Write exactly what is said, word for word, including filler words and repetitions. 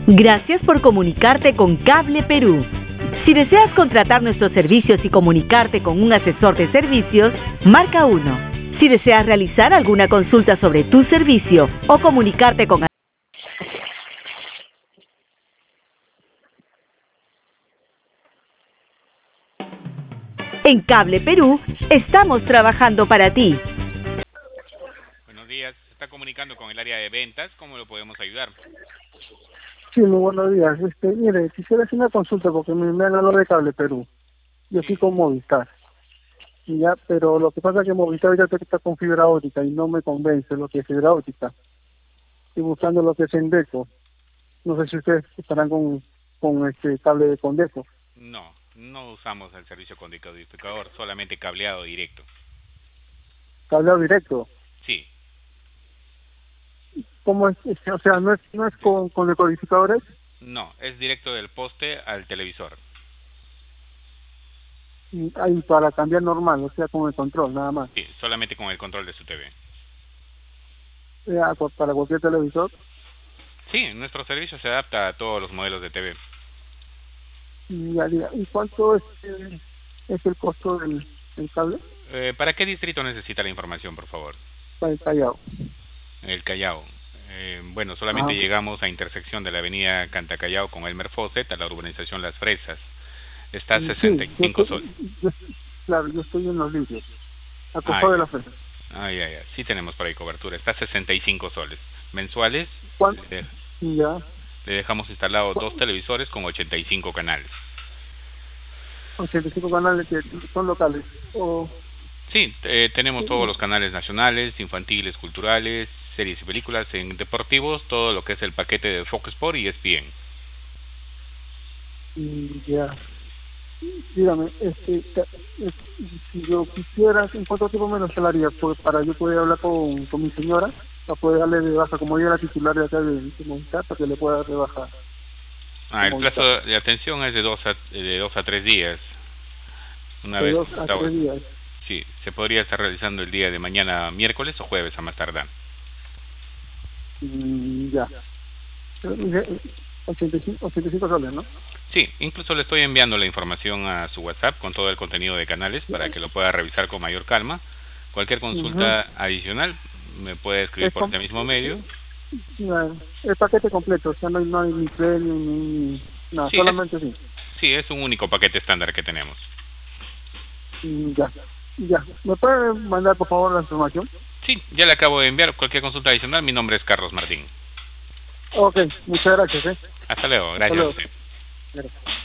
Gracias por comunicarte con Cable Perú. Si deseas contratar nuestros servicios y comunicarte con un asesor de servicios, marca uno. Si deseas realizar alguna consulta sobre tu servicio o comunicarte con... En Cable Perú, estamos trabajando para ti. Buenos días, se está comunicando con el área de ventas, ¿cómo lo podemos ayudar? Sí, muy buenos días. Este, mire, quisiera hacer una consulta porque me, me han hablado de Cable Perú. Yo Sí. estoy con Movistar. Y ya, pero lo que pasa es que Movistar ya está con fibra óptica y no me convence lo que es fibra óptica. Estoy buscando lo que es Endeco. No sé si ustedes estarán con, con este cable de Condeco. No, no usamos el servicio con decodificador, solamente cableado directo. Cableado directo. Sí, ¿Cómo es? Este, o sea, no es, no es con, con decodificadores. no, es directo del poste al televisor. Y ahí para cambiar normal, o sea, con el control, nada más. Sí, solamente con el control de su T V. Eh, a- para cualquier televisor. Sí, nuestro servicio se adapta a todos los modelos de T V. Y, ya, ya. ¿Y cuánto es, eh, es el costo del, del cable Eh, ¿Para qué distrito necesita la información, por favor? para el Callao? El Callao. Eh, bueno, solamente Ajá. llegamos a intersección de la avenida Cantacallao con Elmer Fawcett a la urbanización Las Fresas. Está a Sí, sesenta y yo cinco estoy, soles. yo, claro, yo estoy en los limpios, a Ah, costado de ya. la fresa. Ah, ya, ya. Sí tenemos por ahí cobertura. Está a sesenta y cinco soles. Mensuales, ¿Cuánto? le, Ya, le dejamos instalados ¿cu- dos televisores con ochenta y cinco canales. ochenta y cinco canales que son locales. O, Sí, eh, tenemos todos sí, los canales nacionales, infantiles, culturales, series y películas. En deportivos, todo lo que es el paquete de Fox Sport y E S P N. y ya. Dígame, este, ca- es- si yo quisiera, ¿en cuánto tiempo me lo salaría? Pues para yo poder hablar con, con mi señora, para poder darle de baja, como ella es la titular de acá de, de Movistar, para que le pueda dar de baja Ah, con el plazo Movistar. de atención es de dos a, de dos a tres días. Una De vez, dos a tres días. sí, se podría estar realizando el día de mañana, miércoles o jueves a más tardar. Y ya. Pero dije, ochenta y cinco, ochenta y cinco soles, ¿no? Sí, incluso le estoy enviando la información a su WhatsApp con todo el contenido de canales para que lo pueda revisar con mayor calma. Cualquier Ujú. consulta adicional me puede escribir Es por com- este mismo medio. Claro, el paquete completo, o sea, no hay, no hay ni premium ni nada, Sí, es, solamente sí. sí, es un único paquete estándar que tenemos. Y ya, ya. ¿Me puede mandar por favor la información? Sí, ya le acabo de enviar cualquier consulta adicional. Mi nombre es Carlos Martín. Ok, muchas gracias, ¿eh? Hasta luego, Hasta gracias a luego. usted. Gracias.